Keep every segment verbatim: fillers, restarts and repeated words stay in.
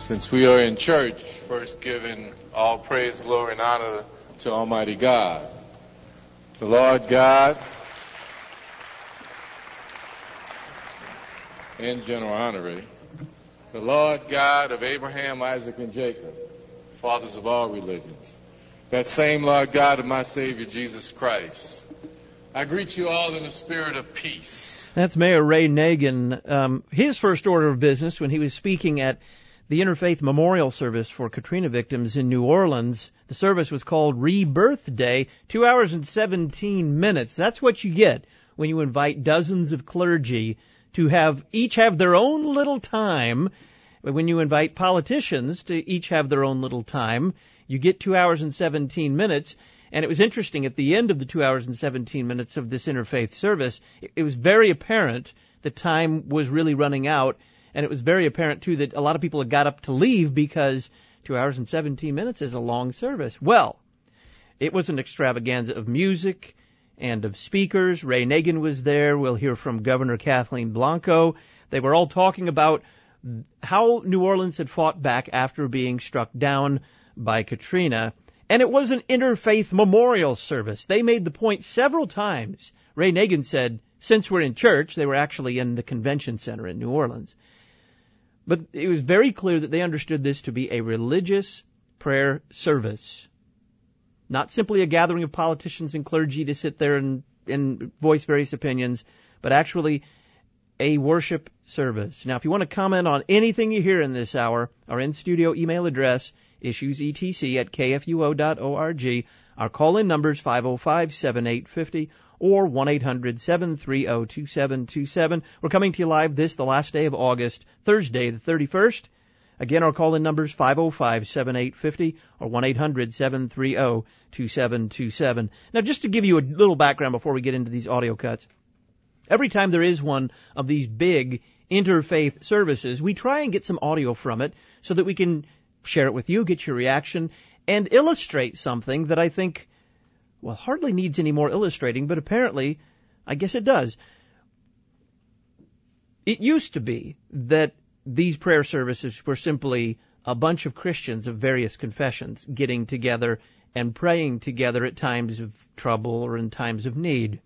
Since we are in church, first giving all praise, glory, and honor to Almighty God, the Lord God, in general honorary, the Lord God of Abraham, Isaac, and Jacob, fathers of all religions, that same Lord God of my Savior, Jesus Christ. I greet you all in a spirit of peace. That's Mayor Ray Nagin. Um, his first order of business when he was speaking at the Interfaith Memorial Service for Katrina victims in New Orleans. The service was called Rebirth Day, two hours and seventeen minutes. That's what you get when you invite dozens of clergy to have each have their own little time. When you invite politicians to each have their own little time, you get two hours and seventeen minutes. And it was interesting, at the end of the two hours and seventeen minutes of this interfaith service, it, it was very apparent that time was really running out. And it was very apparent, too, that a lot of people had got up to leave because two hours and seventeen minutes is a long service. Well, it was an extravaganza of music and of speakers. Ray Nagin was there. We'll hear from Governor Kathleen Blanco. They were all talking about how New Orleans had fought back after being struck down by Katrina. And it was an interfaith memorial service. They made the point several times. Ray Nagin said, since we're in church, they were actually in the convention center in New Orleans. But it was very clear that they understood this to be a religious prayer service. Not simply a gathering of politicians and clergy to sit there and, and voice various opinions, but actually a worship service. Now, if you want to comment on anything you hear in this hour, our in-studio email address, issuesetc at k f u o dot org. Our call-in numbers five oh five, seven eight five oh or one eight hundred, seven three oh, two seven two seven. We're coming to you live this, the last day of August, Thursday the thirty-first. Again, our call-in numbers five oh five, seven eight five oh or one eight hundred, seven three oh, two seven two seven. Now, just to give you a little background before we get into these audio cuts, every time there is one of these big interfaith services, we try and get some audio from it so that we can share it with you, get your reaction, and illustrate something that I think, well, hardly needs any more illustrating, but apparently, I guess it does. It used to be that these prayer services were simply a bunch of Christians of various confessions getting together and praying together at times of trouble or in times of need.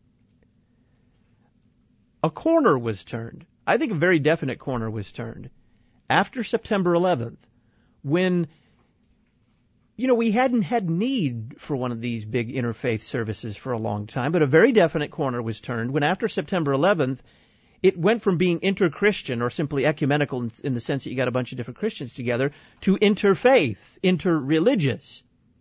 A corner was turned. I think a very definite corner was turned after September eleventh, when, you know, we hadn't had need for one of these big interfaith services for a long time, but a very definite corner was turned when after September eleventh, it went from being inter-Christian or simply ecumenical in, in the sense that you got a bunch of different Christians together to interfaith, inter-religious.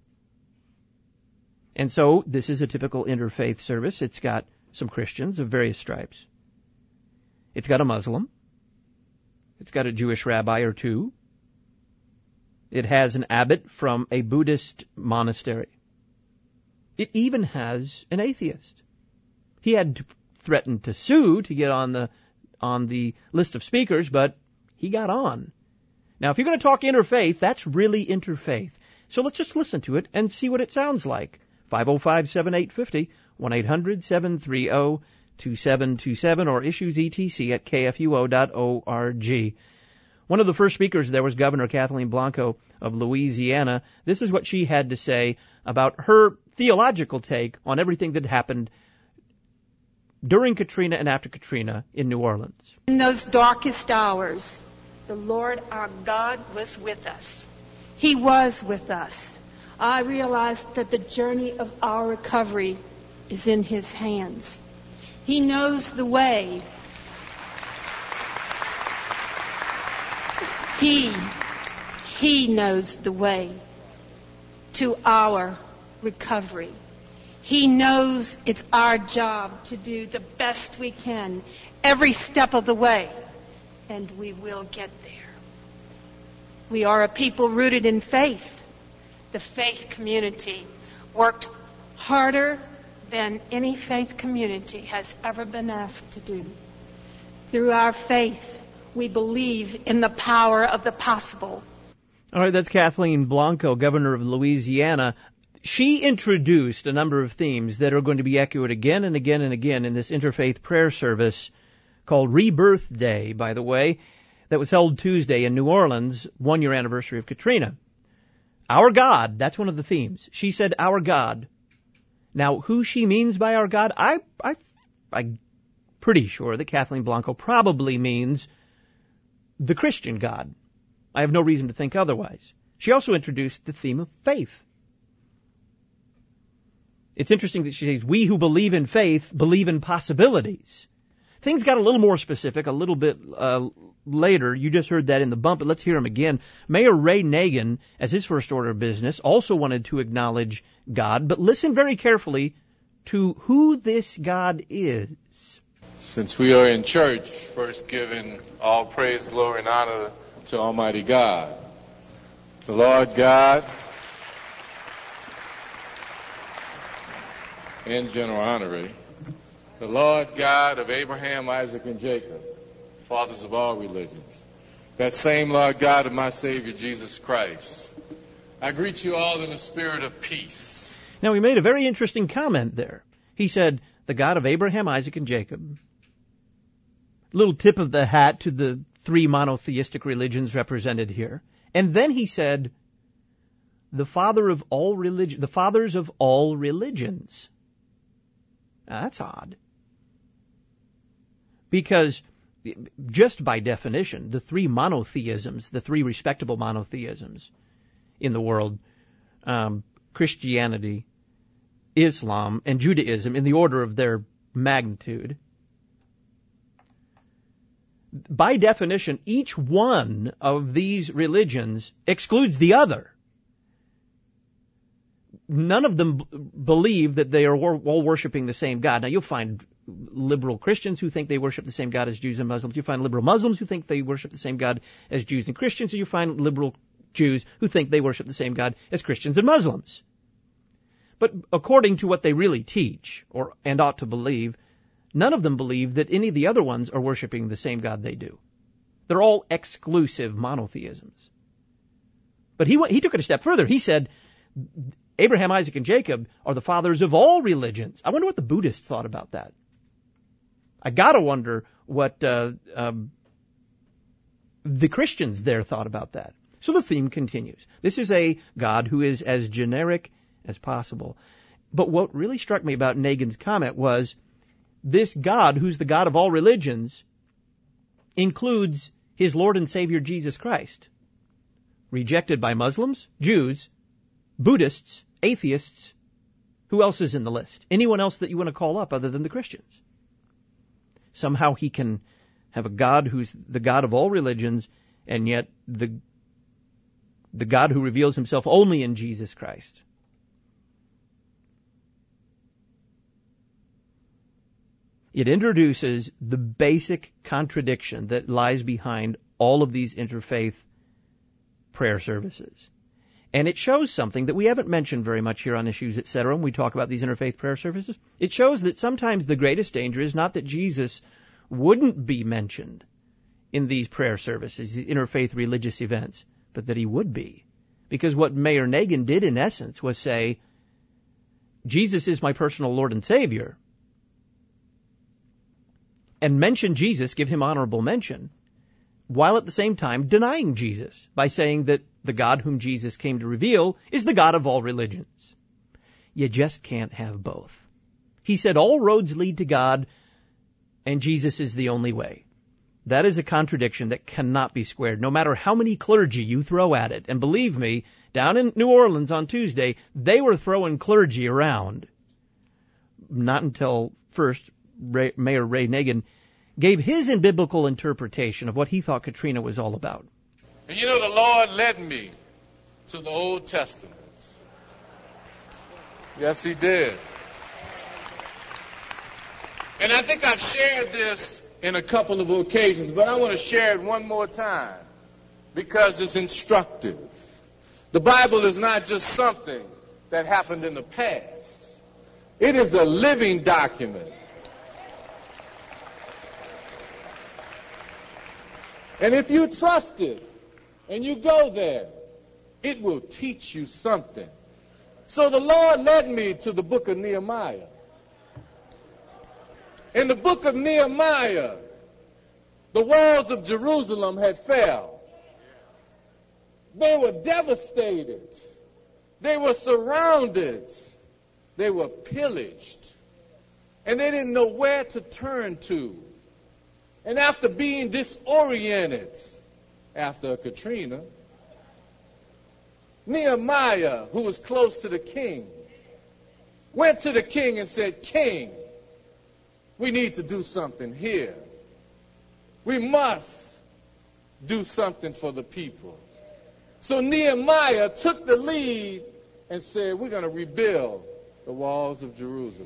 And so this is a typical interfaith service. It's got some Christians of various stripes. It's got a Muslim. It's got a Jewish rabbi or two. It has an abbot from a Buddhist monastery. It even has an atheist. He had to threaten to sue to get on the on the list of speakers, but he got on. Now, if you're going to talk interfaith, that's really interfaith. So let's just listen to it and see what it sounds like. five oh five, seven eight five oh, one eight hundred, seven three oh, two seven two seven, or issuesetc at k f u o dot org. One of the first speakers there was Governor Kathleen Blanco of Louisiana. This is what she had to say about her theological take on everything that happened during Katrina and after Katrina in New Orleans. In those darkest hours, the Lord our God was with us. He was with us. I realized that the journey of our recovery is in His hands. He knows the way. He, He knows the way to our recovery. He knows it's our job to do the best we can every step of the way, and we will get there. We are a people rooted in faith. The faith community worked harder than any faith community has ever been asked to do. Through our faith, we believe in the power of the possible. All right, that's Kathleen Blanco, governor of Louisiana. She introduced a number of themes that are going to be echoed again and again and again in this interfaith prayer service called Rebirth Day, by the way. that was held Tuesday in New Orleans, one-year anniversary of Katrina. Our God, that's one of the themes. She said, our God. Now, who she means by our God, I, I, I'm pretty sure that Kathleen Blanco probably means the Christian God. I have no reason to think otherwise. She also introduced the theme of faith. It's interesting that she says, we who believe in faith believe in possibilities. Things got a little more specific a little bit uh, later. You just heard that in the bump, but let's hear him again. Mayor Ray Nagin, as his first order of business, also wanted to acknowledge God, but listen very carefully to who this God is. Since we are in church, first giving all praise, glory, and honor to Almighty God, the Lord God, and General Honorary, the Lord God of Abraham, Isaac, and Jacob, fathers of all religions, that same Lord God of my Savior, Jesus Christ. I greet you all in a spirit of peace. Now, he made a very interesting comment there. He said, the God of Abraham, Isaac, and Jacob. Little tip of the hat to the three monotheistic religions represented here. And then he said, the father of all religion, the fathers of all religions. Now, that's odd. Because just by definition, the three monotheisms, the three respectable monotheisms in the world, um, Christianity, Islam, and Judaism, in the order of their magnitude, by definition, each one of these religions excludes the other. None of them b- believe that they are all worshiping the same God. Now, you'll find liberal Christians who think they worship the same God as Jews and Muslims. You find liberal Muslims who think they worship the same God as Jews and Christians. And you find liberal Jews who think they worship the same God as Christians and Muslims. But according to what they really teach, or and ought to believe, none of them believe that any of the other ones are worshiping the same God they do. They're all exclusive monotheisms. But he he took it a step further. He said, Abraham, Isaac, and Jacob are the fathers of all religions. I wonder what the Buddhists thought about that. I gotta wonder what uh, um, the Christians there thought about that. So the theme continues. This is a God who is as generic as possible. But what really struck me about Nagin's comment was this God, who's the God of all religions, includes his Lord and Savior Jesus Christ, rejected by Muslims, Jews, Buddhists, atheists. Who else is in the list? Anyone else that you want to call up other than the Christians? Somehow he can have a God who's the God of all religions, and yet the the God who reveals himself only in Jesus Christ. It introduces the basic contradiction that lies behind all of these interfaith prayer services. And it shows something that we haven't mentioned very much here on Issues, et cetera, when we talk about these interfaith prayer services. It shows that sometimes the greatest danger is not that Jesus wouldn't be mentioned in these prayer services, the interfaith religious events, but that he would be. Because what Mayor Nagin did in essence was say, Jesus is my personal Lord and Savior, and mention Jesus, give him honorable mention, while at the same time denying Jesus by saying that the God whom Jesus came to reveal is the God of all religions. You just can't have both. He said all roads lead to God, and Jesus is the only way. That is a contradiction that cannot be squared, no matter how many clergy you throw at it. And believe me, down in New Orleans on Tuesday, they were throwing clergy around. Not until first Ray, Mayor Ray Nagin gave his biblical interpretation of what he thought Katrina was all about. And you know, the Lord led me to the Old Testament. Yes, he did. And I think I've shared this in a couple of occasions, but I want to share it one more time because it's instructive. The Bible is not just something that happened in the past. It is a living document. And if you trust it and you go there, it will teach you something. So the Lord led me to the book of Nehemiah. In the book of Nehemiah, The walls of Jerusalem had fell. They were devastated. They were surrounded. They were pillaged. And they didn't know where to turn to. And after being disoriented, after Katrina, Nehemiah, who was close to the king, went to the king and said, "King, we need to do something here. We must do something for the people." So Nehemiah took the lead and said, "We're going to rebuild the walls of Jerusalem."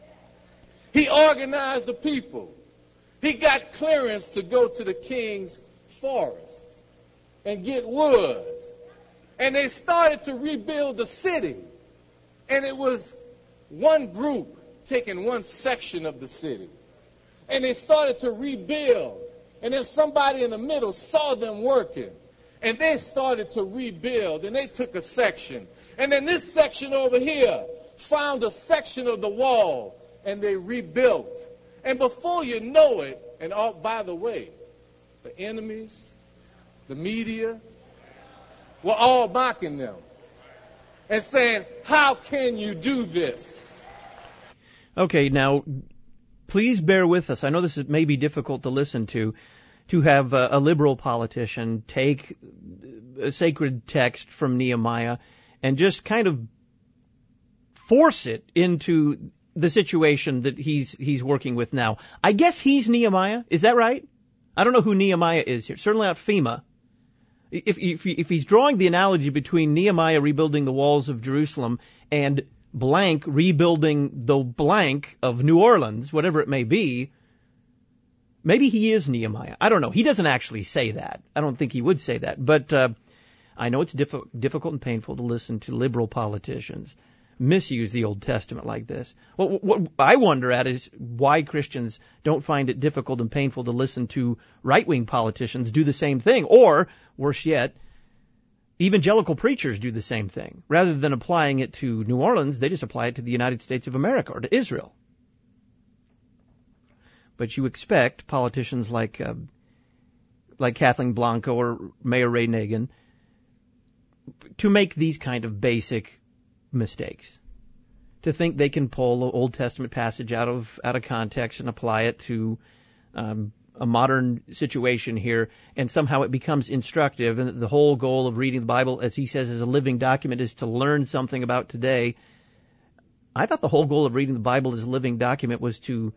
He organized the people. He got clearance to go to the king's forest and get wood. And they started to rebuild the city. And it was one group taking one section of the city. And they started to rebuild. And then somebody in the middle saw them working. And they started to rebuild. And they took a section. And then this section over here found a section of the wall. And they rebuilt. And before you know it, and all, by the way, the enemies, the media, were all mocking them and saying, "How can you do this?" Okay, now, please bear with us. I know this is maybe difficult to listen to, to have a, a liberal politician take a sacred text from Nehemiah and just kind of force it into the situation that he's he's working with now. I guess he's Nehemiah. Is that right? I don't know who Nehemiah is here. Certainly not FEMA. If, if, if he's drawing the analogy between Nehemiah rebuilding the walls of Jerusalem and blank rebuilding the blank of New Orleans, whatever it may be, maybe he is Nehemiah. I don't know. He doesn't actually say that. I don't think he would say that. But uh, I know it's diff- difficult and painful to listen to liberal politicians misuse the Old Testament like this. What, what I wonder at is why Christians don't find it difficult and painful to listen to right-wing politicians do the same thing, or, worse yet, evangelical preachers do the same thing. Rather than applying it to New Orleans, they just apply it to the United States of America or to Israel. But you expect politicians like uh, like Kathleen Blanco or Mayor Ray Nagin to make these kind of basic mistakes, to think they can pull an Old Testament passage out of out of context and apply it to um, a modern situation here, and somehow it becomes instructive. And the whole goal of reading the Bible, as he says, as a living document, is to learn something about today. I thought the whole goal of reading the Bible as a living document was to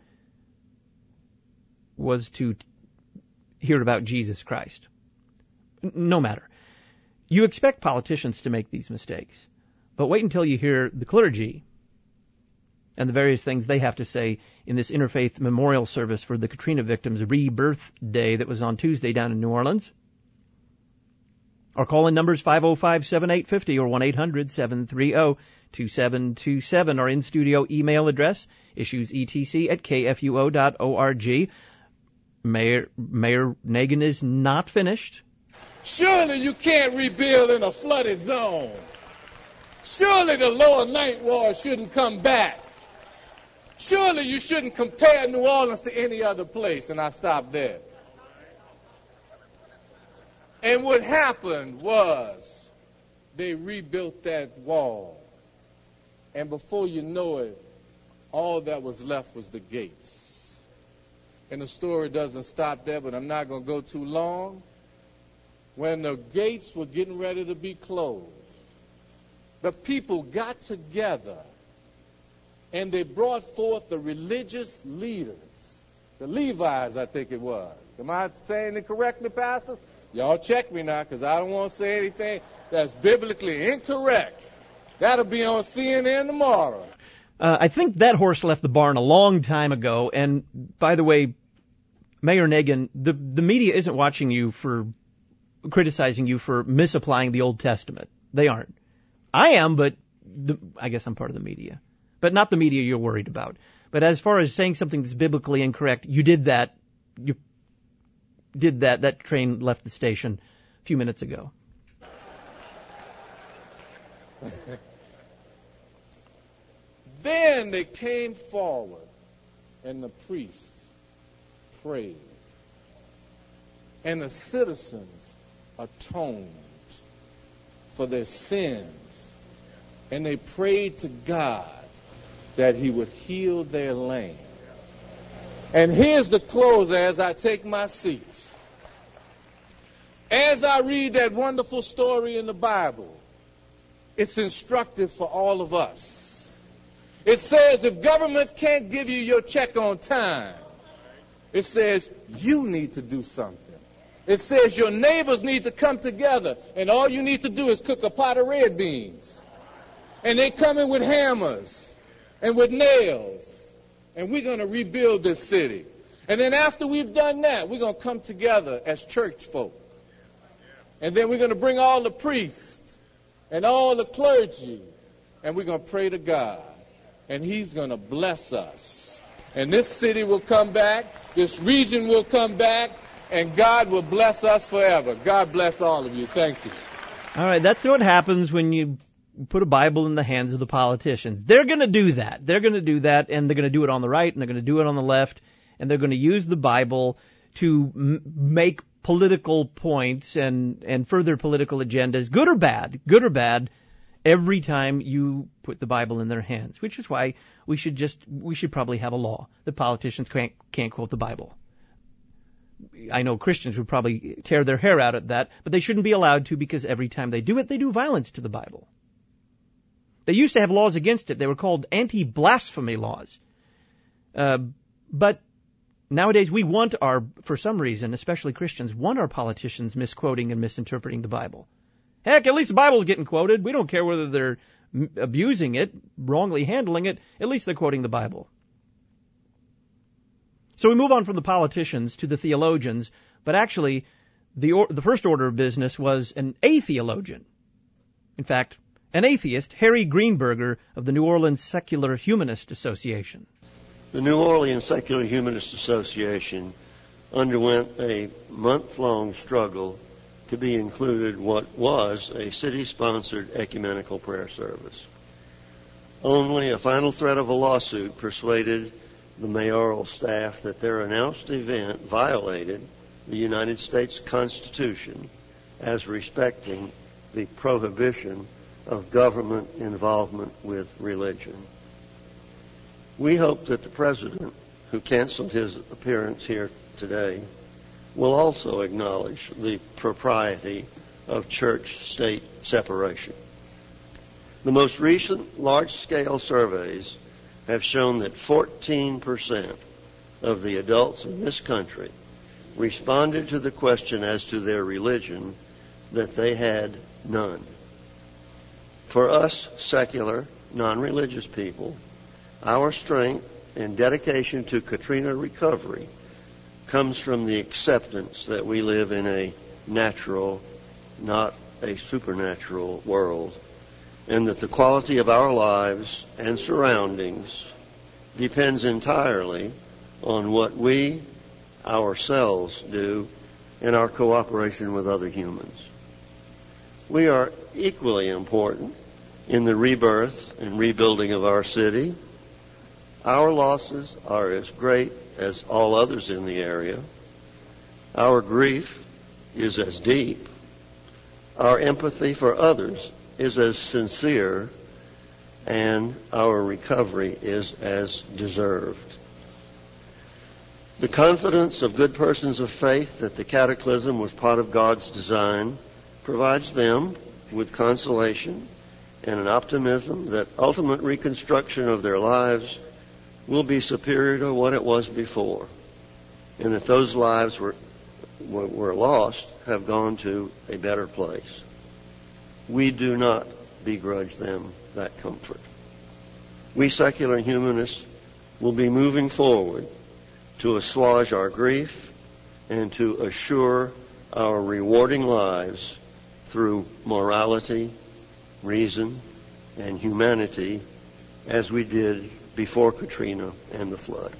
was to hear about Jesus Christ. No matter. You expect politicians to make these mistakes. But wait until you hear the clergy and the various things they have to say in this interfaith memorial service for the Katrina victims' rebirth day that was on Tuesday down in New Orleans. Our call-in number is five oh five, seven eight five oh or one eight hundred, seven three oh, two seven two seven. Our in-studio email address, issues e t c at k f u o dot org. Mayor, Mayor Nagin is not finished. Surely you can't rebuild in a flooded zone. Surely the lower ninth ward shouldn't come back. Surely you shouldn't compare New Orleans to any other place. And I stopped there. And what happened was they rebuilt that wall. And before you know it, all that was left was the gates. And the story doesn't stop there, but I'm not going to go too long. When the gates were getting ready to be closed, the people got together and they brought forth the religious leaders, the Levites, I think it was. Am I saying it correctly, pastors? Y'all check me now, because I don't want to say anything that's biblically incorrect. That'll be on C N N tomorrow. Uh, I think that horse left the barn a long time ago. And by the way, Mayor Nagin, the, the media isn't watching you for criticizing you for misapplying the Old Testament. They aren't. I am, but the, I guess I'm part of the media. But not the media you're worried about. But as far as saying something that's biblically incorrect, you did that. You did that. That train left the station a few minutes ago. Then they came forward, and the priest prayed. and the citizens atoned for their sins, and they prayed to God that he would heal their land. And here's the closer as I take my seats. As I read that wonderful story in the Bible, it's instructive for all of us. It says if government can't give you your check on time, it says you need to do something. It says your neighbors need to come together, and all you need to do is cook a pot of red beans. And they come in with hammers and with nails, and we're going to rebuild this city. And then after we've done that, we're going to come together as church folk. And then we're going to bring all the priests and all the clergy, and we're going to pray to God. And he's going to bless us. And this city will come back, this region will come back, and God will bless us forever. God bless all of you. Thank you. All right, that's what happens when you put a Bible in the hands of the politicians. They're going to do that. They're going to do that, and they're going to do it on the right, and they're going to do it on the left, and they're going to use the Bible to m- make political points and, and further political agendas, good or bad, good or bad, every time you put the Bible in their hands, which is why we should just, we should probably have a law that politicians can't, can't quote the Bible. I know Christians would probably tear their hair out at that, but they shouldn't be allowed to, because every time they do it, they do violence to the Bible. They used to have laws against it. They were called anti-blasphemy laws. Uh, but nowadays we want our, for some reason, especially Christians, want our politicians misquoting and misinterpreting the Bible. Heck, at least the Bible's getting quoted. We don't care whether they're m- abusing it, wrongly handling it. At least they're quoting the Bible. So we move on from the politicians to the theologians, but actually the or, the first order of business was an atheologian. In fact, an atheist, Harry Greenberger of the New Orleans Secular Humanist Association. The New Orleans Secular Humanist Association underwent a month-long struggle to be included what was a city-sponsored ecumenical prayer service. Only a final threat of a lawsuit persuaded the mayoral staff that their announced event violated the United States Constitution as respecting the prohibition of government involvement with religion. We hope that the president, who canceled his appearance here today, will also acknowledge the propriety of church-state separation. The most recent large-scale surveys have shown that fourteen percent of the adults in this country responded to the question as to their religion that they had none. For us secular, non-religious people, our strength and dedication to Katrina recovery comes from the acceptance that we live in a natural, not a supernatural world, and that the quality of our lives and surroundings depends entirely on what we ourselves do in our cooperation with other humans. We are equally important in the rebirth and rebuilding of our city. Our losses are as great as all others in the area. Our grief is as deep. Our empathy for others is as sincere, and our recovery is as deserved. The confidence of good persons of faith that the cataclysm was part of God's design provides them with consolation and an optimism that ultimate reconstruction of their lives will be superior to what it was before, and that those lives were, were, were lost have gone to a better place. We do not begrudge them that comfort. We secular humanists will be moving forward to assuage our grief and to assure our rewarding lives through morality, reason, and humanity, as we did before Katrina and the flood.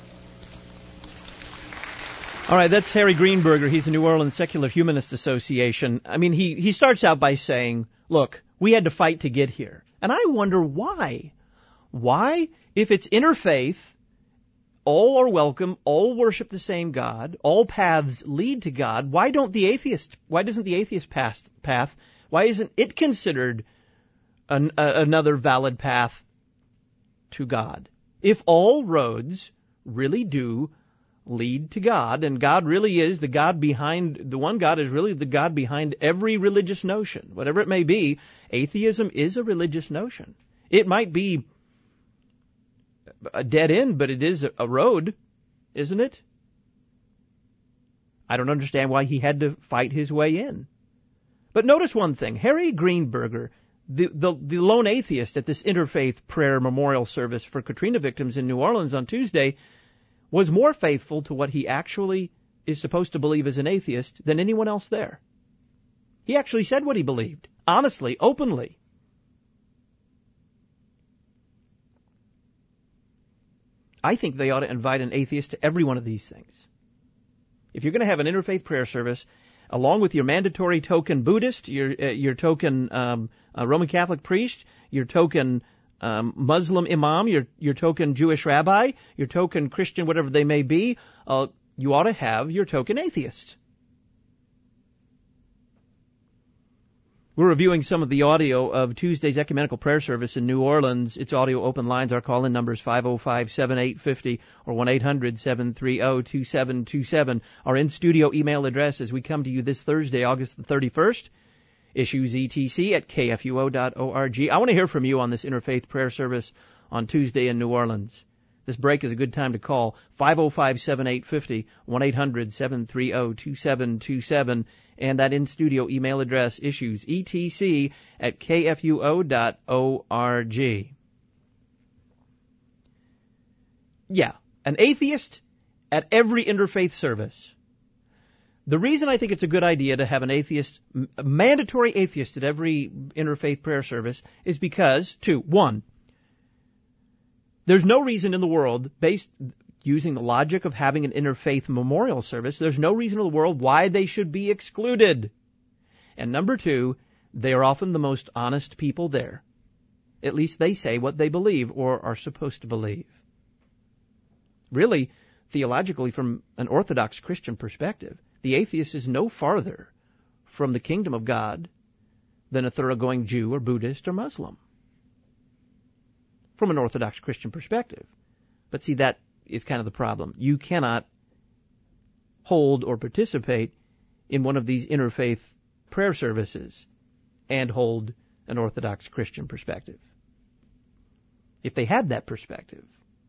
All right, that's Harry Greenberger. He's the New Orleans Secular Humanist Association. I mean, he, he starts out by saying, look, we had to fight to get here. And I wonder why. Why, if it's interfaith, all are welcome, all worship the same God, all paths lead to God, why don't the atheist, why doesn't the atheist path, path why isn't it considered an, uh, another valid path to God? If all roads really do lead to God, and God really is the God behind, the one God is really the God behind every religious notion, whatever it may be, atheism is a religious notion. It might be a dead end, but it is a road, isn't it? I don't understand why he had to fight his way in. But notice one thing. Harry Greenberger, the, the, the lone atheist at this interfaith prayer memorial service for Katrina victims in New Orleans on Tuesday, was more faithful to what he actually is supposed to believe as an atheist than anyone else there. He actually said what he believed, honestly, openly. I think they ought to invite an atheist to every one of these things. If you're going to have an interfaith prayer service, along with your mandatory token Buddhist, your uh, your token um, uh, Roman Catholic priest, your token um, Muslim imam, your your token Jewish rabbi, your token Christian, whatever they may be, uh, you ought to have your token atheist. We're reviewing some of the audio of Tuesday's ecumenical prayer service in New Orleans. Its audio open lines. Our call-in number is five oh five, seven eight five oh or one eight hundred, seven three zero, two seven two seven. Our in-studio email address as we come to you this Thursday, August the thirty-first, issues E T C at K F U O dot org. I want to hear from you on this interfaith prayer service on Tuesday in New Orleans. This break is a good time to call five oh five, seven eight five oh, one eight hundred, seven three zero, two seven two seven, and that in-studio email address, issues E T C at K F U O dot org. Yeah, an atheist at every interfaith service. The reason I think it's a good idea to have an atheist, a mandatory atheist at every interfaith prayer service is because, two, one, there's no reason in the world, based using the logic of having an interfaith memorial service, there's no reason in the world why they should be excluded. And number two, they are often the most honest people there. At least they say what they believe or are supposed to believe. Really, theologically, from an Orthodox Christian perspective, the atheist is no farther from the kingdom of God than a thoroughgoing Jew or Buddhist or Muslim. From an Orthodox Christian perspective. But see, that is kind of the problem. You cannot hold or participate in one of these interfaith prayer services and hold an Orthodox Christian perspective. If they had that perspective,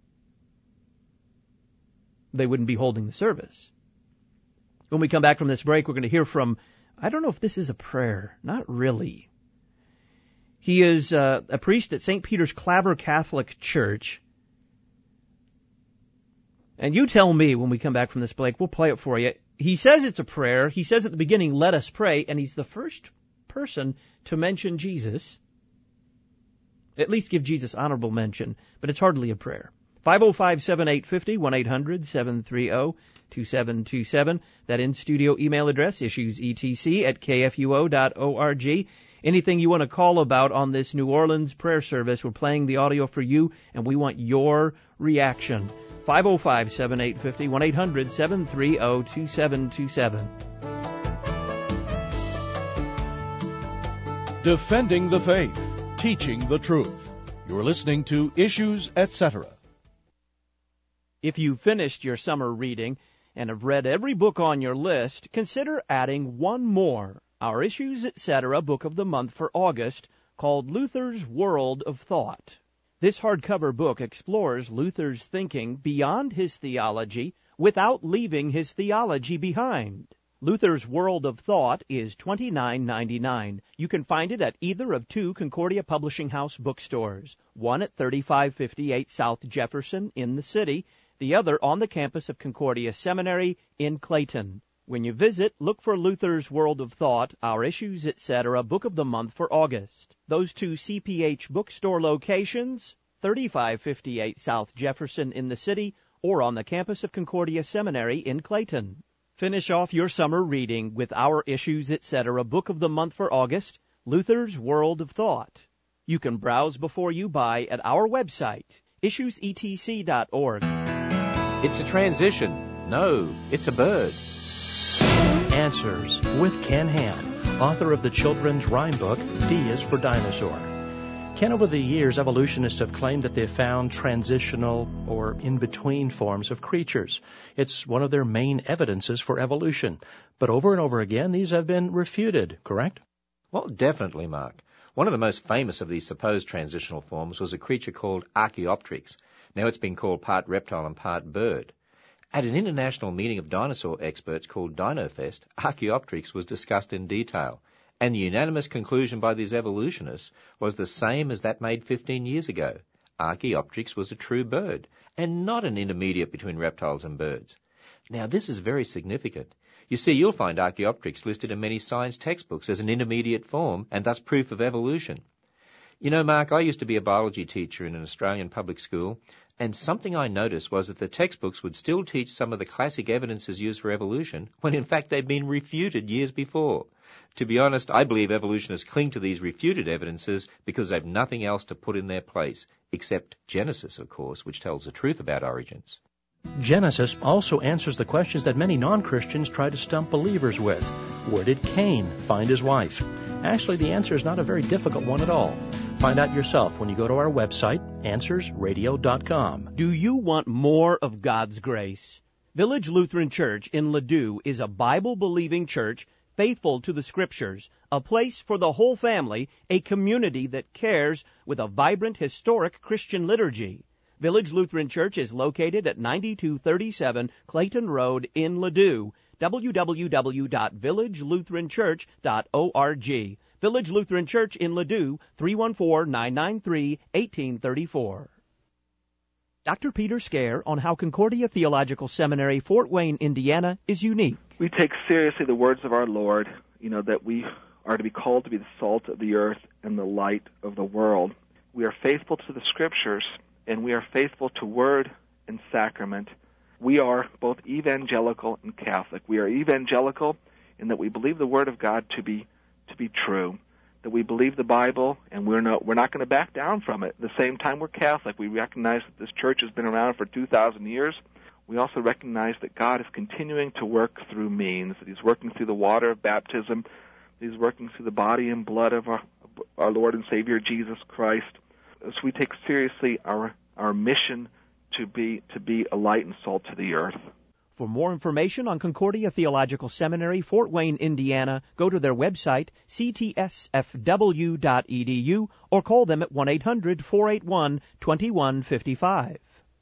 they wouldn't be holding the service. When we come back from this break, we're going to hear from, I don't know if this is a prayer, not really. He is uh, a priest at Saint Peter's Claver Catholic Church. And you tell me when we come back from this break, we'll play it for you. He says it's a prayer. He says at the beginning, let us pray, and he's the first person to mention Jesus. At least give Jesus honorable mention, but it's hardly a prayer. five oh five, seven eight five oh, one eight hundred, seven three zero, two seven two seven. That in-studio email address, issues E T C at K F U O dot org. Anything you want to call about on this New Orleans prayer service, we're playing the audio for you, and we want your reaction. five oh five, seven eight five oh, one eight hundred, seven three zero, two seven two seven. Defending the faith, teaching the truth. You're listening to Issues, et cetera. If you've finished your summer reading and have read every book on your list, consider adding one more, our Issues, et cetera book of the month for August, called Luther's World of Thought. This hardcover book explores Luther's thinking beyond his theology without leaving his theology behind. Luther's World of Thought is twenty-nine ninety-nine. You can find it at either of two Concordia Publishing House bookstores, one at thirty-five fifty-eight South Jefferson in the city, the other on the campus of Concordia Seminary in Clayton. When you visit, look for Luther's World of Thought, our Issues, et cetera book of the month for August. Those two C P H bookstore locations, thirty-five fifty-eight South Jefferson in the city or on the campus of Concordia Seminary in Clayton. Finish off your summer reading with our Issues, et cetera book of the month for August, Luther's World of Thought. You can browse before you buy at our website, issues e t c dot org. It's a transition. No, it's a bird. Answers with Ken Ham, author of the children's rhyme book, D is for Dinosaur. Ken, over the years, evolutionists have claimed that they've found transitional or in-between forms of creatures. It's one of their main evidences for evolution. But over and over again, these have been refuted, correct? Well, definitely, Mark. One of the most famous of these supposed transitional forms was a creature called Archaeopteryx. Now it's been called part reptile and part bird. At an international meeting of dinosaur experts called DinoFest, Archaeopteryx was discussed in detail, and the unanimous conclusion by these evolutionists was the same as that made fifteen years ago. Archaeopteryx was a true bird, and not an intermediate between reptiles and birds. Now this is very significant. You see, you'll find Archaeopteryx listed in many science textbooks as an intermediate form, and thus proof of evolution. You know, Mark, I used to be a biology teacher in an Australian public school, and something I noticed was that the textbooks would still teach some of the classic evidences used for evolution, when in fact they'd been refuted years before. To be honest, I believe evolutionists cling to these refuted evidences because they've nothing else to put in their place, except Genesis, of course, which tells the truth about origins. Genesis also answers the questions that many non-Christians try to stump believers with. Where did Cain find his wife? Actually, the answer is not a very difficult one at all. Find out yourself when you go to our website, answers radio dot com. Do you want more of God's grace? Village Lutheran Church in Ladue is a Bible-believing church faithful to the Scriptures, a place for the whole family, a community that cares with a vibrant, historic Christian liturgy. Village Lutheran Church is located at ninety-two thirty-seven Clayton Road in Ladue. w w w dot village lutheran church dot org. Village Lutheran Church in Ladue, three one four, nine nine three, one eight three four. Doctor Peter Scare on how Concordia Theological Seminary, Fort Wayne, Indiana, is unique. We take seriously the words of our Lord, you know, that we are to be called to be the salt of the earth and the light of the world. We are faithful to the Scriptures, and we are faithful to word and sacrament. We are both evangelical and Catholic. We are evangelical in that we believe the Word of God to be to be true, that we believe the Bible, and we're not we're not going to back down from it. At the same time, we're Catholic. We recognize that this church has been around for two thousand years. We also recognize that God is continuing to work through means, that He's working through the water of baptism, that He's working through the body and blood of our, our Lord and Savior Jesus Christ. So we take seriously our our mission to be to be a light and salt to the earth. For more information on Concordia Theological Seminary, Fort Wayne, Indiana, go to their website, c t s f w dot e d u, or call them at one eight hundred, four eight one, two one five five.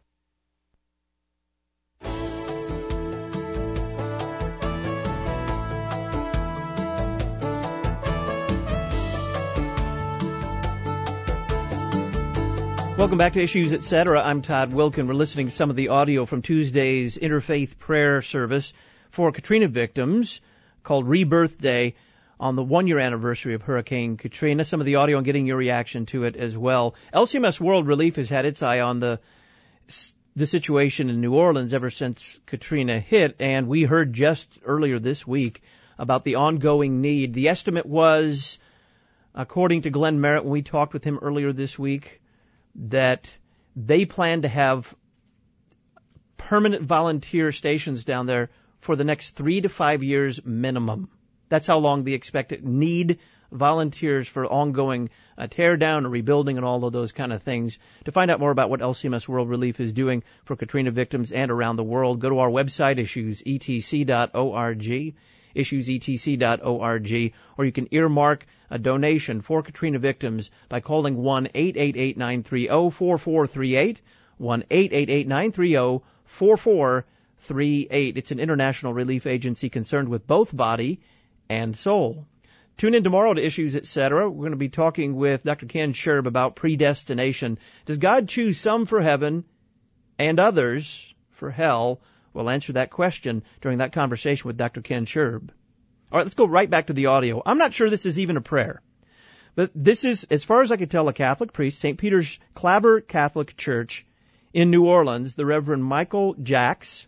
Welcome back to Issues, et cetera. I'm Todd Wilkin. We're listening to some of the audio from Tuesday's Interfaith Prayer Service for Katrina victims called Rebirth Day on the one-year anniversary of Hurricane Katrina. Some of the audio and getting your reaction to it as well. L C M S World Relief has had its eye on the the situation in New Orleans ever since Katrina hit, and we heard just earlier this week about the ongoing need. The estimate was, according to Glenn Merritt, when we talked with him earlier this week, that they plan to have permanent volunteer stations down there for the next three to five years minimum. That's how long they expect it. Need volunteers for ongoing uh, tear down or rebuilding and all of those kind of things. To find out more about what L C M S World Relief is doing for Katrina victims and around the world, go to our website, issues e t c dot org, issues e t c dot org, or you can earmark a donation for Katrina victims by calling one eight eight eight, nine three zero, four four three eight, one eight eight eight, nine three zero, four four three eight. It's an international relief agency concerned with both body and soul. Tune in tomorrow to Issues, et cetera. We're going to be talking with Doctor Ken Sherb about predestination. Does God choose some for heaven and others for hell? We'll answer that question during that conversation with Doctor Ken Sherb. All right, let's go right back to the audio. I'm not sure this is even a prayer, but this is, as far as I can tell, a Catholic priest, Saint Peter's Claver Catholic Church in New Orleans, the Reverend Michael Jacks.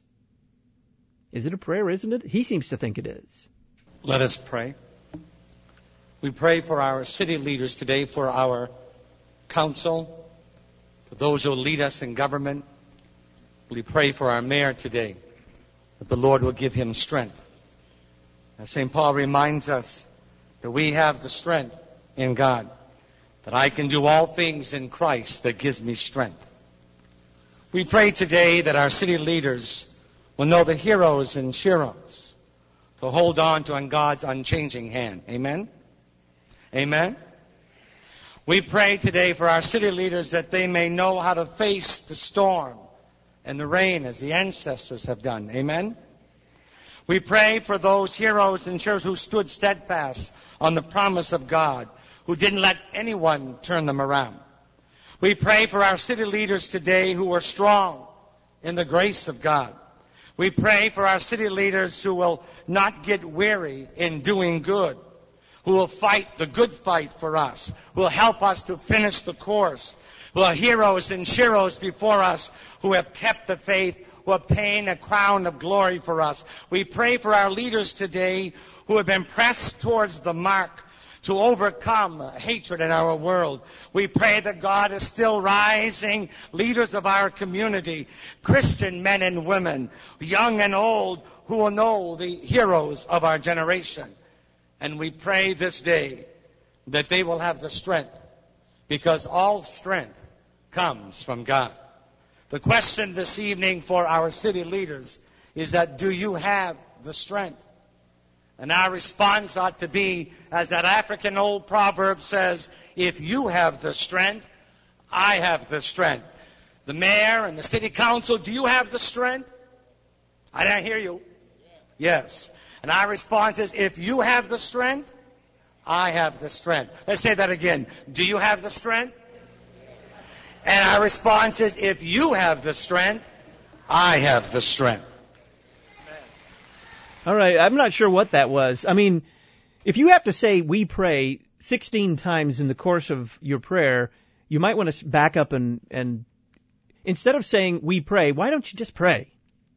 Is it a prayer, isn't it? He seems to think it is. Let us pray. We pray for our city leaders today, for our council, for those who lead us in government. We pray for our mayor today, that the Lord will give him strength. As Saint Paul reminds us that we have the strength in God, that I can do all things in Christ that gives me strength. We pray today that our city leaders will know the heroes and sheroes to hold on to God's unchanging hand. Amen? Amen? We pray today for our city leaders that they may know how to face the storm and the rain as the ancestors have done. Amen? We pray for those heroes and sheroes who stood steadfast on the promise of God, who didn't let anyone turn them around. We pray for our city leaders today who are strong in the grace of God. We pray for our city leaders who will not get weary in doing good, who will fight the good fight for us, who will help us to finish the course, who are heroes and sheroes before us, who have kept the faith, who obtain a crown of glory for us. We pray for our leaders today who have been pressed towards the mark to overcome hatred in our world. We pray that God is still rising leaders of our community, Christian men and women, young and old, who will know the heroes of our generation. And we pray this day that they will have the strength, because all strength comes from God. The question this evening for our city leaders is that, do you have the strength? And our response ought to be, as that African old proverb says, if you have the strength, I have the strength. The mayor and the city council, do you have the strength? I didn't hear you. Yes. And our response is, if you have the strength, I have the strength. Let's say that again. Do you have the strength? And our response is, if you have the strength, I have the strength. All right, I'm not sure what that was. I mean, if you have to say we pray sixteen times in the course of your prayer, you might want to back up and, and instead of saying we pray, why don't you just pray?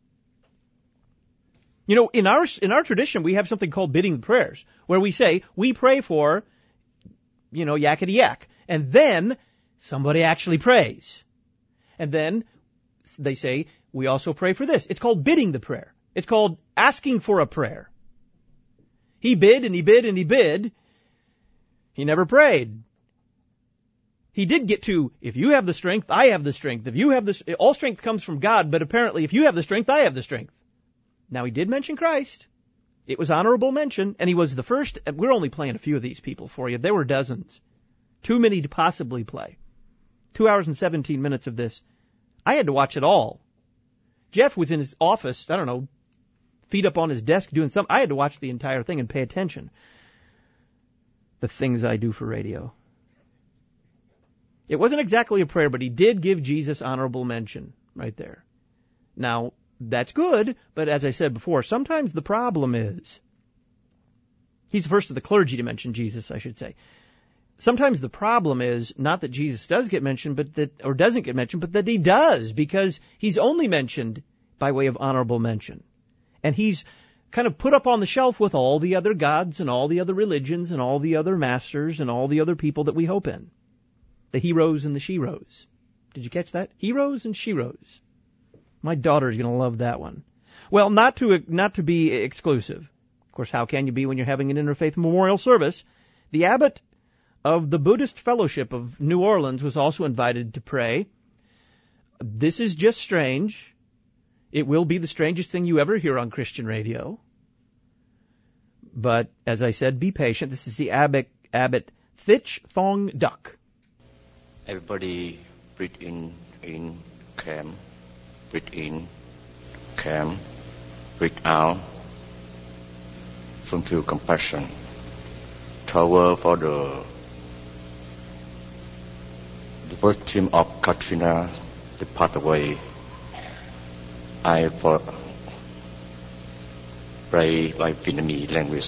You know, in our in our tradition, we have something called bidding the prayers, where we say we pray for, you know, yakety yak, and then somebody actually prays. And then they say we also pray for this. It's called bidding the prayer. It's called asking for a prayer. He bid and he bid and he bid. He never prayed. He did get to, if you have the strength, I have the strength. If you have the, all strength comes from God, but apparently if you have the strength, I have the strength. Now he did mention Christ. It was honorable mention, and he was the first. We're only playing a few of these people for you. There were dozens. Too many to possibly play. Two hours and seventeen minutes of this. I had to watch it all. Jeff was in his office, I don't know, feet up on his desk doing something. I had to watch the entire thing and pay attention. The things I do for radio. It wasn't exactly a prayer, but he did give Jesus honorable mention right there. Now, that's good, but as I said before, sometimes the problem is, he's the first of the clergy to mention Jesus, I should say. Sometimes the problem is not that Jesus does get mentioned, but that, or doesn't get mentioned, but that he does, because he's only mentioned by way of honorable mention. And he's kind of put up on the shelf with all the other gods and all the other religions and all the other masters and all the other people that we hope in. The heroes and the sheroes. Did you catch that? Heroes and sheroes. My daughter's going to love that one. Well, not to not to be exclusive. Of course, how can you be when you're having an interfaith memorial service? The abbot of the Buddhist Fellowship of New Orleans was also invited to pray. This is just strange. It will be the strangest thing you ever hear on Christian radio. But, as I said, be patient. This is the Abbot, Abbot Thich Thong Duc. Everybody breathe in, in, calm. Breathe in, calm. Breathe out. Fulfill compassion. Tower for the, the victim of Katrina, the path away. I for pray by Vietnamese language.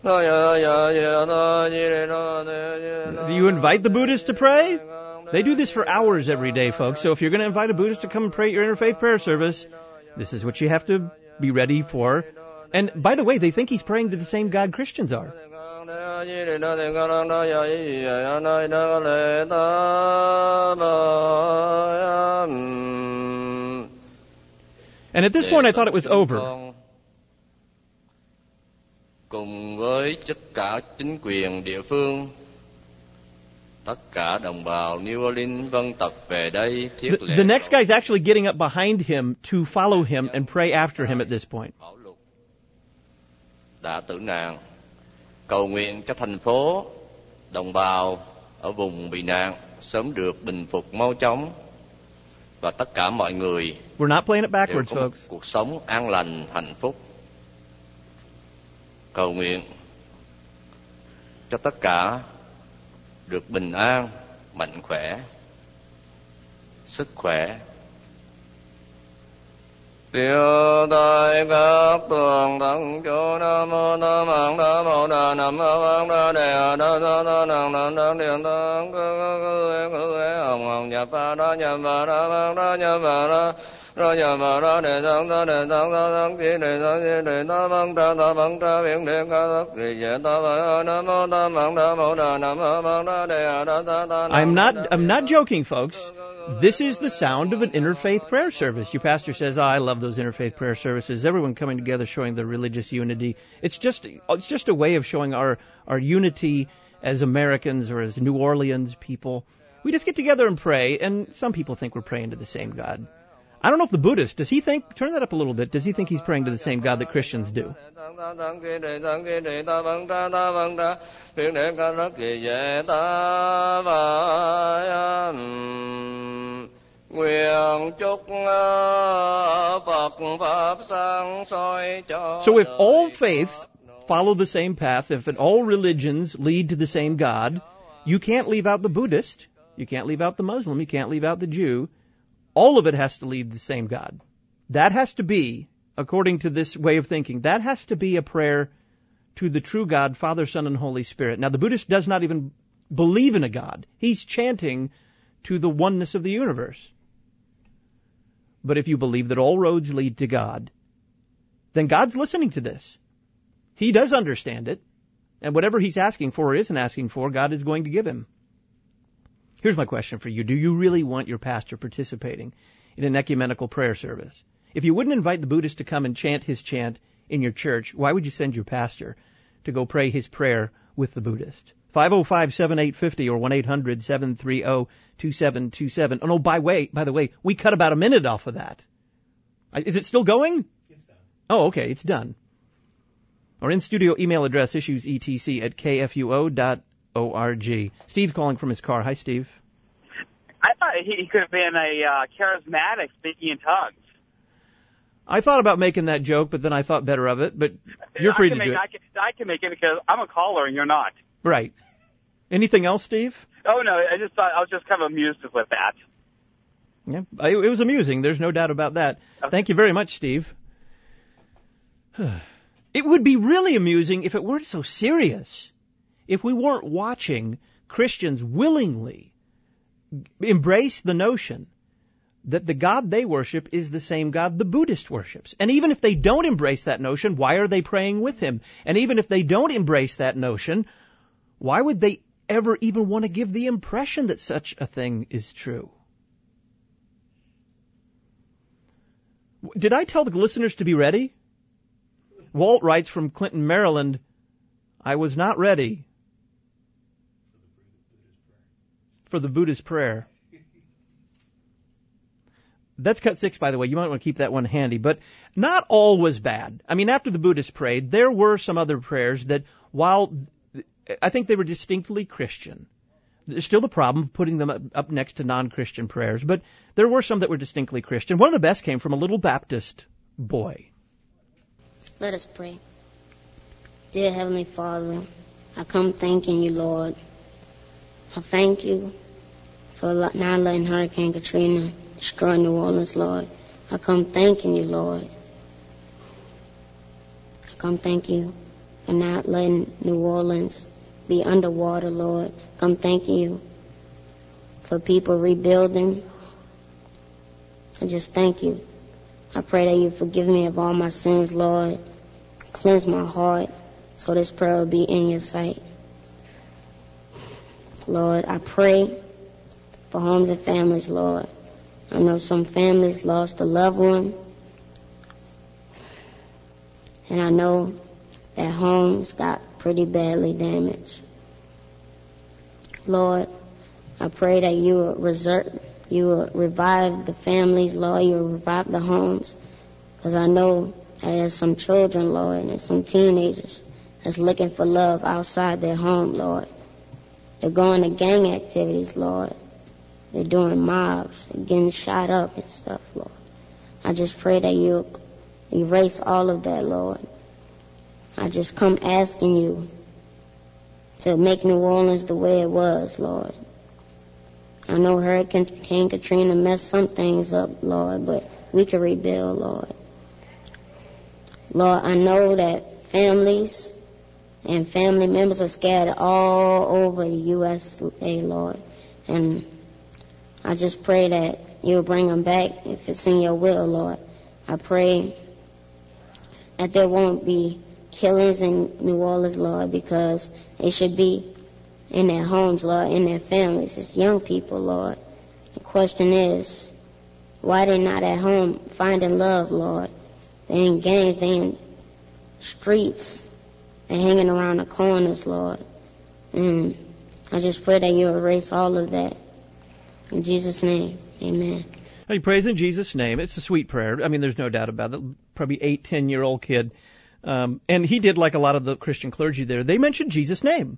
you invite the Buddhists to pray? They do this for hours every day, folks. So if you're going to invite a Buddhist to come and pray at your interfaith prayer service, this is what you have to be ready for. And by the way, they think he's praying to the same God Christians are. And at this point, I thought it was over. Cùng với tất cả chính quyền địa phương, tất cả đồng bào New Orleans vâng tập về đây thiết The, lễ. the next guy's actually getting up behind him to follow him and pray after him at this point. Đã tử nạn, cầu nguyện cho thành phố, đồng bào ở vùng bị nạn sớm được bình phục mau chóng và tất cả mọi người We're not playing it đều backwards, có một folks. cuộc sống an lành, hạnh phúc. Cầu nguyện cho tất cả được bình an, mạnh khỏe, sức khỏe. Tiêu tai các tường tăng cho nam mô nam mô nam mô đà nam mô văn đà đề đà đà đà đà đà đà điện tăng cơ cơ cơ cơ cơ hồng hồng nhập ba đa nhập ba đa văn đa nhập ba đa ra nhập ba đa đề tăng đa đề tăng đa tăng chi đề tăng chi đề ta văn đa ta văn đa viễn đề ca tất đề chế ta va nam mô nam mô nam mô đà nam mô văn đà đề đà đà đà. I'm not, I'm not joking, folks. This is the sound of an interfaith prayer service. Your pastor says, oh, I love those interfaith prayer services. Everyone coming together showing their religious unity. It's just, it's just a way of showing our, our unity as Americans or as New Orleans people. We just get together and pray, and some people think we're praying to the same God. I don't know if the Buddhist, does he think, turn that up a little bit, does he think he's praying to the same God that Christians do? So if all faiths follow the same path, if all religions lead to the same God, you can't leave out the Buddhist, you can't leave out the Muslim, you can't leave out the Jew. All of it has to lead to the same God. That has to be, according to this way of thinking, that has to be a prayer to the true God, Father, Son, and Holy Spirit. Now, the Buddhist does not even believe in a God. He's chanting to the oneness of the universe. But if you believe that all roads lead to God, then God's listening to this. He does understand it. And whatever he's asking for or isn't asking for, God is going to give him. Here's my question for you. Do you really want your pastor participating in an ecumenical prayer service? If you wouldn't invite the Buddhist to come and chant his chant in your church, why would you send your pastor to go pray his prayer with the Buddhist? five oh five, seven eight five oh or one eight hundred, seven three zero, two seven two seven. Oh, no, by way, by the way, we cut about a minute off of that. Is it still going? It's done. Oh, okay, it's done. Our in-studio email address, issuesetc at k f u o dot org. Steve's calling from his car. Hi, Steve. I thought he could have been a uh, charismatic speaking in tongues. I thought about making that joke, but then I thought better of it. But you're free to make, do it. I can, I can make it because I'm a caller and you're not. Right. Anything else, Steve? Oh, no, I just thought I was just kind of amused with that. Yeah, it was amusing. There's no doubt about that. Okay. Thank you very much, Steve. It would be really amusing if it weren't so serious. If we weren't watching Christians willingly embrace the notion that the God they worship is the same God the Buddhist worships. And even if they don't embrace that notion, why are they praying with him? And even if they don't embrace that notion, why would they ever even want to give the impression that such a thing is true? Did I tell the listeners to be ready? Walt writes from Clinton, Maryland, I was not ready for the Buddhist prayer. That's cut six, by the way. You might want to keep that one handy. But not all was bad. I mean, after the Buddhists prayed, there were some other prayers that, while I think they were distinctly Christian, there's still the problem of putting them up, up next to non-Christian prayers, but there were some that were distinctly Christian. One of the best came from a little Baptist boy. Let us pray. Dear Heavenly Father, I come thanking you, Lord. I thank you for not letting Hurricane Katrina destroy New Orleans, Lord. I come thanking you, Lord. I come thanking you and not letting New Orleans be underwater, Lord. Come thanking you for people rebuilding. I just thank you. I pray that you forgive me of all my sins, Lord. Cleanse my heart so this prayer will be in your sight. Lord, I pray for homes and families, Lord. I know some families lost a loved one, and I know that homes got pretty badly damaged. Lord, I pray that you will reserve, you will revive the families, Lord. You will revive the homes, because I know that there's some children, Lord, and there's some teenagers that's looking for love outside their home, Lord. They're going to gang activities, Lord. They're doing mobs and getting shot up and stuff, Lord. I just pray that you erase all of that, Lord. I just come asking you to make New Orleans the way it was, Lord. I know Hurricane Katrina messed some things up, Lord, but we can rebuild, Lord. Lord, I know that families and family members are scattered all over the U S A, Lord. And I just pray that you'll bring them back if it's in your will, Lord. I pray that there won't be killings in New Orleans, Lord, because they should be in their homes, Lord, in their families. It's young people, Lord. The question is, why they not at home finding love, Lord? They in gangs, they in streets, they hanging around the corners, Lord. And I just pray that you erase all of that. In Jesus' name, amen. He prays in Jesus' name. It's a sweet prayer. I mean, there's no doubt about it. Probably eight, ten-year-old kid. Um, and he did like a lot of the Christian clergy there. They mentioned Jesus' name.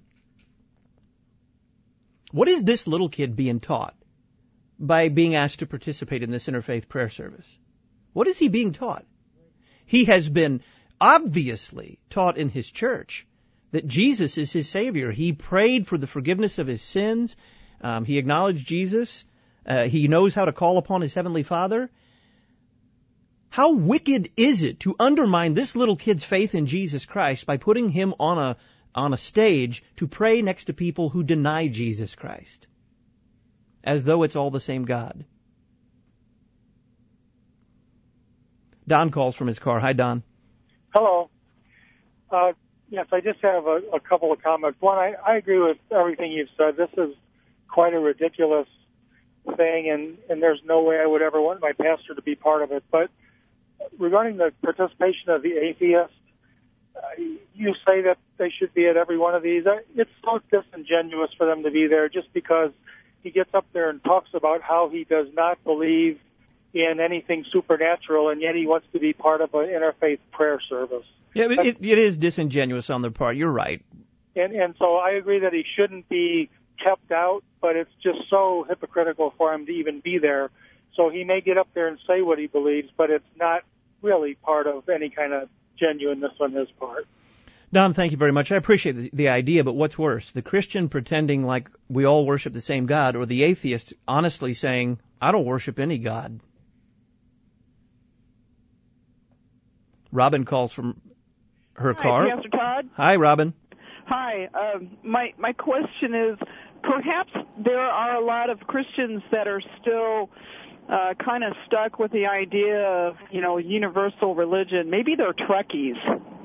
What is this little kid being taught by being asked to participate in this interfaith prayer service? What is he being taught? He has been obviously taught in his church that Jesus is his Savior. He prayed for the forgiveness of his sins. Um, he acknowledged Jesus. Uh, he knows how to call upon his Heavenly Father. How wicked is it to undermine this little kid's faith in Jesus Christ by putting him on a on a stage to pray next to people who deny Jesus Christ, as though it's all the same God? Don calls from his car. Hi, Don. Hello. Uh, yes, I just have a, a couple of comments. One, I, I agree with everything you've said. This is quite a ridiculous thing, and, and there's no way I would ever want my pastor to be part of it. But regarding the participation of the atheists, uh, you say that they should be at every one of these. It's so disingenuous for them to be there just because he gets up there and talks about how he does not believe in anything supernatural, and yet he wants to be part of an interfaith prayer service. Yeah, it, it is disingenuous on their part. You're right. And, and so I agree that he shouldn't be kept out, but it's just so hypocritical for him to even be there. So he may get up there and say what he believes, but it's not really part of any kind of genuineness on his part. Don, thank you very much. I appreciate the, the idea, but what's worse, the Christian pretending like we all worship the same God, or the atheist honestly saying, I don't worship any God? Robin calls from her Hi, car. Pastor Todd. Hi, Robin. Hi. Um, my my question is, perhaps there are a lot of Christians that are still uh, kind of stuck with the idea of, you know, universal religion. Maybe they're Trekkies.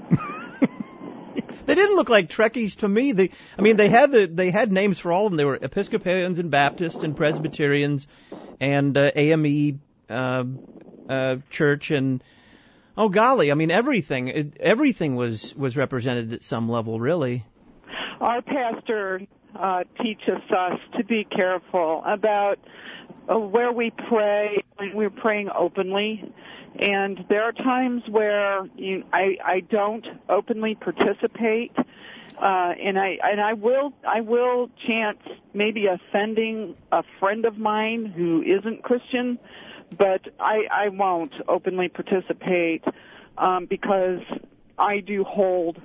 They didn't look like Trekkies to me. They, I mean, they had the they had names for all of them. They were Episcopalians and Baptists and Presbyterians and uh, A M E uh, uh, Church and. Oh golly! I mean, everything it, everything was was represented at some level, really. Our pastor uh, teaches us to be careful about uh, where we pray. We're praying openly, and there are times where you, I I don't openly participate, uh, and I and I will I will chance maybe offending a friend of mine who isn't Christian. But I, I won't openly participate um, because I do hold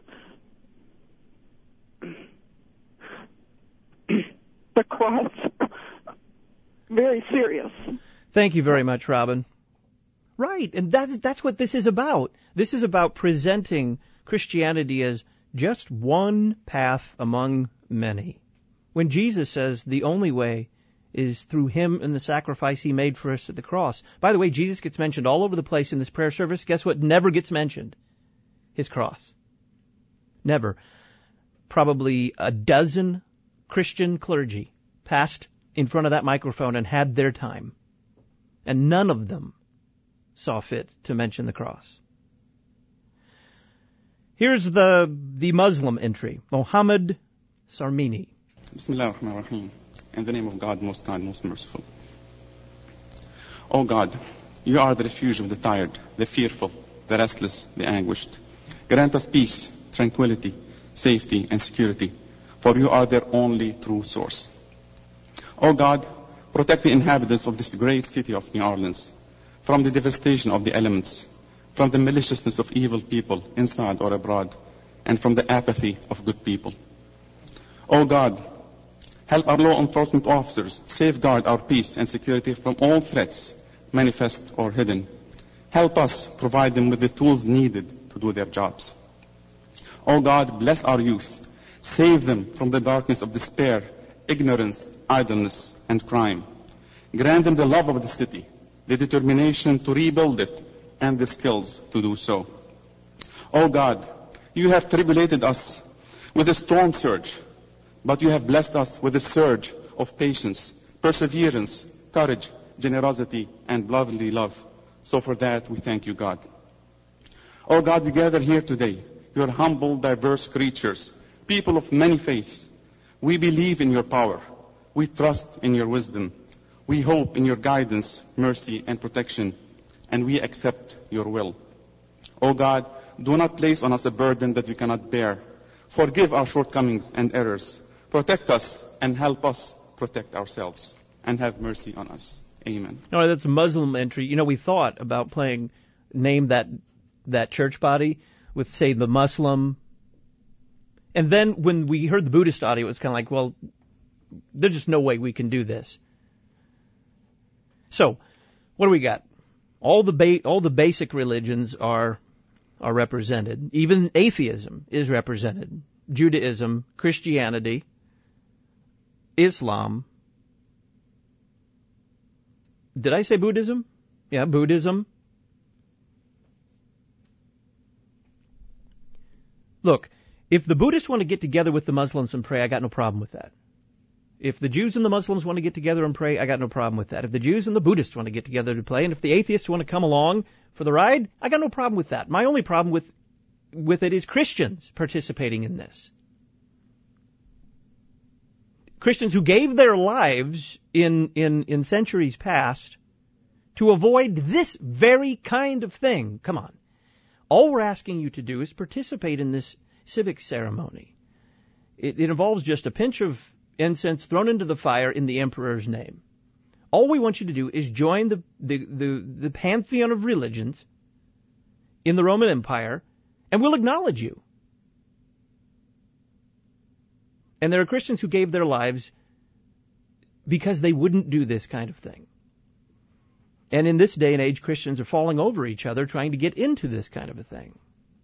the cross very serious. Thank you very much, Robin. Right, and that, that's what this is about. This is about presenting Christianity as just one path among many. When Jesus says the only way is through him and the sacrifice he made for us at the cross. By the way, Jesus gets mentioned all over the place in this prayer service. Guess what never gets mentioned? His cross. Never. Probably a dozen Christian clergy passed in front of that microphone and had their time. And none of them saw fit to mention the cross. Here's the the Muslim entry. Mohammed Sarmini. Bismillah ar-Rahman ar-Rahim. In the name of God, most kind, most merciful. O God, you are the refuge of the tired, the fearful, the restless, the anguished. Grant us peace, tranquility, safety, and security, for you are their only true source. O God, protect the inhabitants of this great city of New Orleans from the devastation of the elements, from the maliciousness of evil people inside or abroad, and from the apathy of good people. O God, help our law enforcement officers safeguard our peace and security from all threats, manifest or hidden. Help us provide them with the tools needed to do their jobs. O God, bless our youth. Save them from the darkness of despair, ignorance, idleness, and crime. Grant them the love of the city, the determination to rebuild it, and the skills to do so. O God, you have tribulated us with a storm surge, but you have blessed us with a surge of patience, perseverance, courage, generosity, and brotherly love. So for that, we thank you, God. Oh God, we gather here today, your humble, diverse creatures, people of many faiths. We believe in your power. We trust in your wisdom. We hope in your guidance, mercy, and protection, and we accept your will. Oh God, do not place on us a burden that we cannot bear. Forgive our shortcomings and errors. Protect us and help us protect ourselves, and have mercy on us. Amen. No, that's a Muslim entry. You know, we thought about playing, name that that church body with, say, the Muslim. And then when we heard the Buddhist audio, it was kind of like, well, there's just no way we can do this. So, what do we got? All the ba- all the basic religions are are represented. Even atheism is represented. Judaism, Christianity, Islam. Did I say Buddhism? Yeah, Buddhism. Look, if the Buddhists want to get together with the Muslims and pray, I got no problem with that. If the Jews and the Muslims want to get together and pray, I got no problem with that. If the Jews and the Buddhists want to get together to play, and if the atheists want to come along for the ride, I got no problem with that. My only problem with with it is Christians participating in this. Christians who gave their lives in, in, in centuries past to avoid this very kind of thing. Come on. All we're asking you to do is participate in this civic ceremony. It, it involves just a pinch of incense thrown into the fire in the emperor's name. All we want you to do is join the, the, the, the pantheon of religions in the Roman Empire, and we'll acknowledge you. And there are Christians who gave their lives because they wouldn't do this kind of thing. And in this day and age, Christians are falling over each other trying to get into this kind of a thing.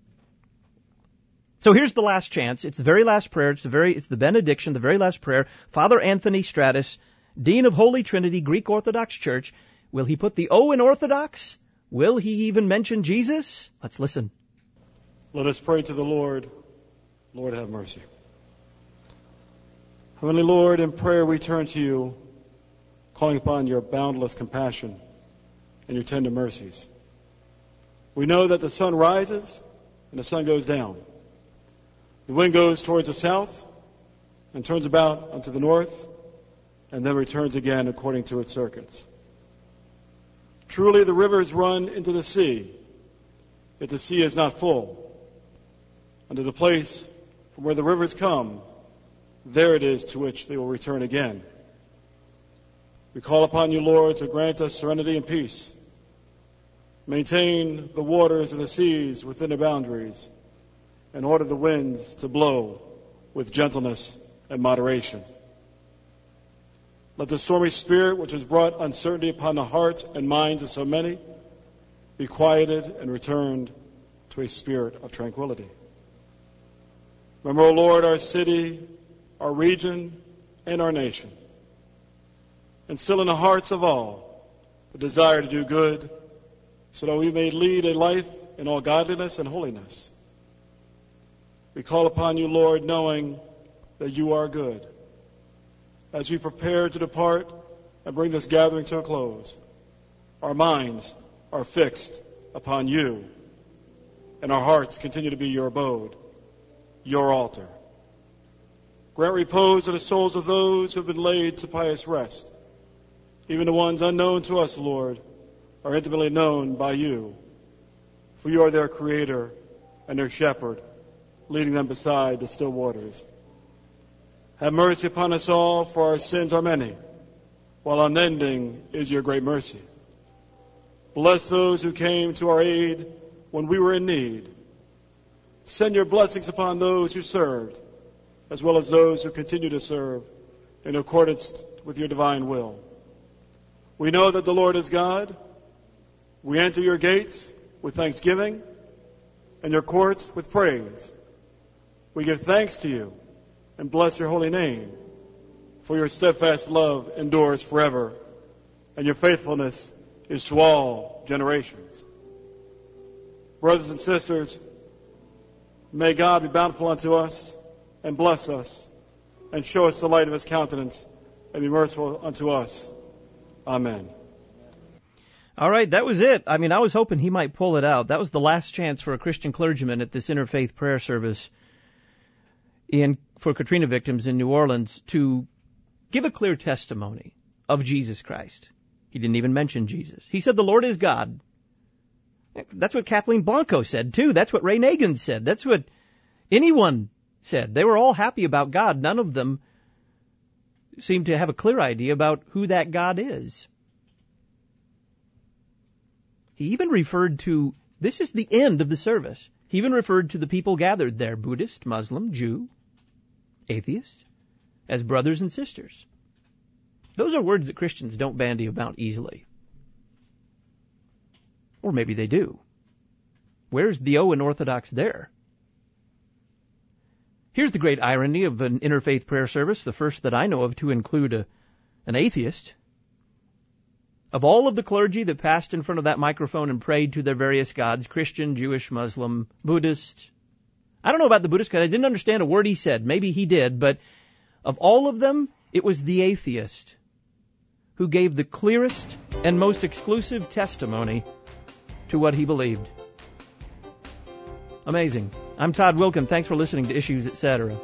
So here's the last chance. It's the very last prayer. It's the very, it's the benediction, the very last prayer. Father Anthony Stratus, Dean of Holy Trinity, Greek Orthodox Church. Will he put the O in Orthodox? Will he even mention Jesus? Let's listen. Let us pray to the Lord. Lord, have mercy. Heavenly Lord, in prayer we turn to you, calling upon your boundless compassion and your tender mercies. We know that the sun rises and the sun goes down. The wind goes towards the south and turns about unto the north and then returns again according to its circuits. Truly the rivers run into the sea, yet the sea is not full. Unto the place from where the rivers come, there it is to which they will return again. We call upon you, Lord, to grant us serenity and peace. Maintain the waters of the seas within their boundaries, and order the winds to blow with gentleness and moderation. Let the stormy spirit which has brought uncertainty upon the hearts and minds of so many be quieted and returned to a spirit of tranquility. Remember, O Lord, our city, our region, and our nation. Instill in the hearts of all the desire to do good, so that we may lead a life in all godliness and holiness. We call upon you, Lord, knowing that you are good. As we prepare to depart and bring this gathering to a close, our minds are fixed upon you, and our hearts continue to be your abode, your altar. Grant repose to the souls of those who have been laid to pious rest. Even the ones unknown to us, Lord, are intimately known by you, for you are their creator and their shepherd, leading them beside the still waters. Have mercy upon us all, for our sins are many, while unending is your great mercy. Bless those who came to our aid when we were in need. Send your blessings upon those who served, as well as those who continue to serve in accordance with your divine will. We know that the Lord is God. We enter your gates with thanksgiving and your courts with praise. We give thanks to you and bless your holy name, for your steadfast love endures forever, and your faithfulness is to all generations. Brothers and sisters, may God be bountiful unto us and bless us and show us the light of his countenance and be merciful unto us. Amen. All right, that was it. I mean, I was hoping he might pull it out. That was the last chance for a Christian clergyman at this interfaith prayer service in for Katrina victims in New Orleans to give a clear testimony of Jesus Christ. He didn't even mention Jesus. He said the Lord is God. That's what Kathleen Blanco said, too. That's what Ray Nagin said. That's what anyone said. They were all happy about God. None of them seemed to have a clear idea about who that God is. He even referred to, this is the end of the service, he even referred to the people gathered there, Buddhist, Muslim, Jew, atheist, as brothers and sisters. Those are words that Christians don't bandy about easily. Or maybe they do. Where's the O in Orthodox there? Here's the great irony of an interfaith prayer service, the first that I know of to include a, an atheist. Of all of the clergy that passed in front of that microphone and prayed to their various gods, Christian, Jewish, Muslim, Buddhist, I don't know about the Buddhist because I didn't understand a word he said. Maybe he did, but of all of them, it was the atheist who gave the clearest and most exclusive testimony to what he believed. Amazing. I'm Todd Wilkin. Thanks for listening to Issues, et cetera.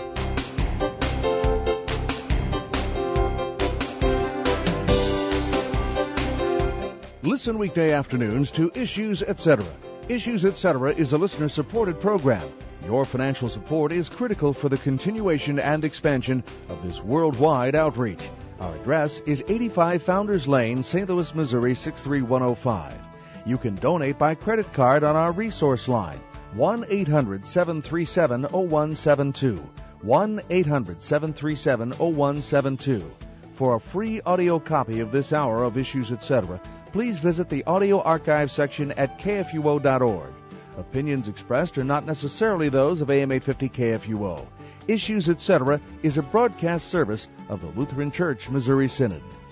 Listen weekday afternoons to Issues, et cetera. Issues, et cetera is a listener-supported program. Your financial support is critical for the continuation and expansion of this worldwide outreach. Our address is eighty-five Founders Lane, Saint Louis, Missouri, six three one oh five. You can donate by credit card on our resource line, one eight hundred seven three seven oh one seven two, one eight hundred seven three seven oh one seven two. For a free audio copy of this hour of Issues, et cetera, please visit the audio archive section at K F U O dot org. Opinions expressed are not necessarily those of A M eight fifty K F U O. Issues, et cetera is a broadcast service of the Lutheran Church Missouri Synod.